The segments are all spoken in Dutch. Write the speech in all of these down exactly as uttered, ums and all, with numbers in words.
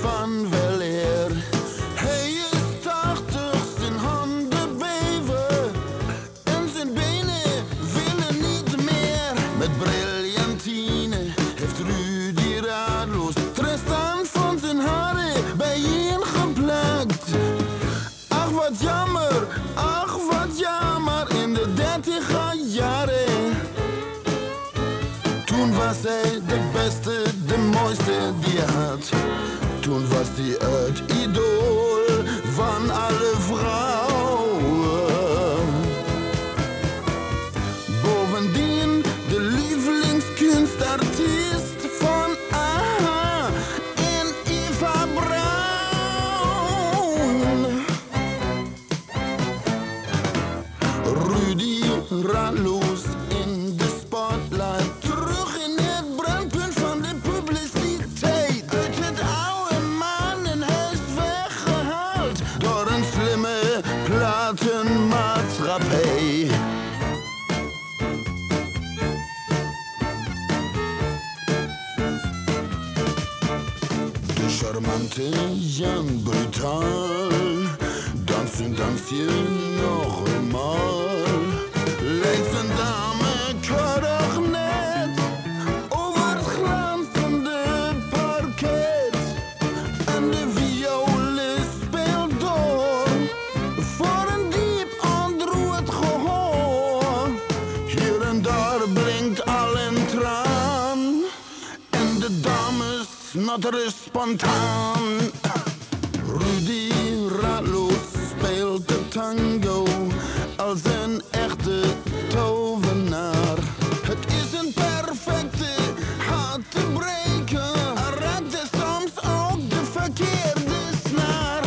van weleer. Hij is tachtig, zijn handen beven en zijn benen willen niet meer. Met brilliantine heeft Rudy raadloos Tristan van zijn haren bijeengeplakt. Ach wat jammer, ach wat jammer in de dertiger jaren. Toen was hij de beste, de mooiste die je had. Toen was hij het idool van alle vrouwen. Bovendien de lievelingskunstartiest van A H en Eva Braun. Rudy raadloos in de spotlight, terug in het brandpunt van de publiciteit. Uit het oude mannenhuis weggehaald door een slimme platenmaatschappij. De charmante Jan Brutaal danst een dansje nog eenmaal. Lijkt een dame keurig net over het glanzende parket. En de violist speelt door voor een diep ontroerd gehoor. Hier en daar blinkt al een traan en de dames snatteren spontaan. Rudy raadloos speelt de tango als een echte tovenaar. Het is een perfecte hartebreker. Hij raakte soms ook de verkeerde snaar.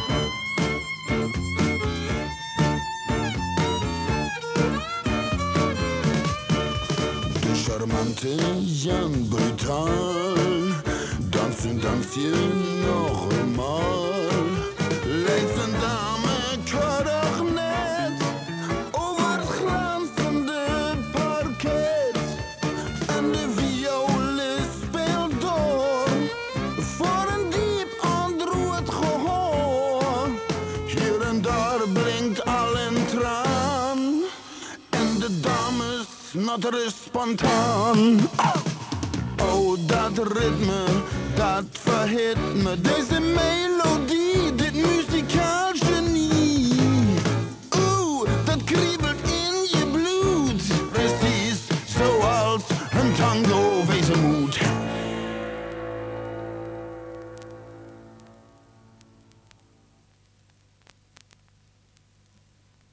De charmante Jan Brutaal danst een dansje nog eenmaal. Lijkt een dame keurig net over het glanzende parket. En de violist speelt door voor een diep ontroerd gehoor. Hier en daar blinkt al een traan en de dames snatteren spontaan. Oh, dat ritme, dat verhit me. Deze melodie, dit muzikaal genie. Oeh, dat kriebelt in je bloed. Precies zoals een tango wezen moet.